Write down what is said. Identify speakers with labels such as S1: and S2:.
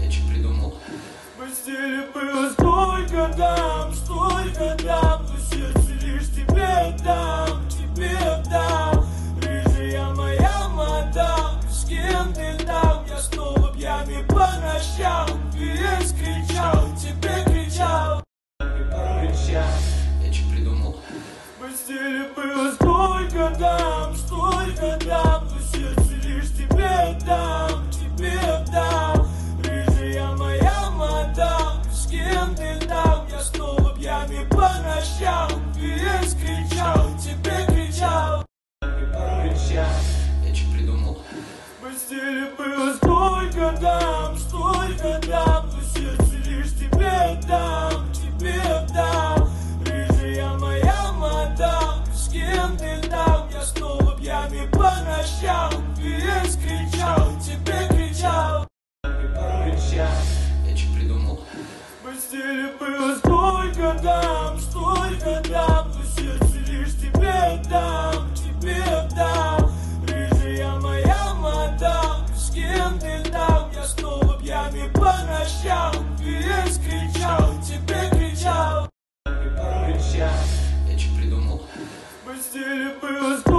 S1: я че придумал.
S2: В постели было столько дам, но сердце лишь тебе отдам. Рыжая моя мадам, с кем ты там? Я снова пьяный по ночам, весь кричал, тебе кричал.
S1: Я че придумал.
S2: В постели было столько дам, но сердце лишь тебе отдам. Рыжая моя мадам, с кем ты там? Я снова пьяный по ночам, весь кричал, тебе кричал.
S1: Я че придумал.
S2: В постели было столько дам, но сердце лишь тебе отдам. Рыжая моя мадам, с кем ты там? Я снова пьяный по ночам, весь кричал, тебе кричал.
S1: Я че придумал.
S2: В постели было столько дам, но сердце лишь тебе отдам. Рыжая моя мадам, с кем ты там? Я снова пьяный по ночам, весь кричал, тебе кричал.
S1: Я че придумал.
S2: В постели было столько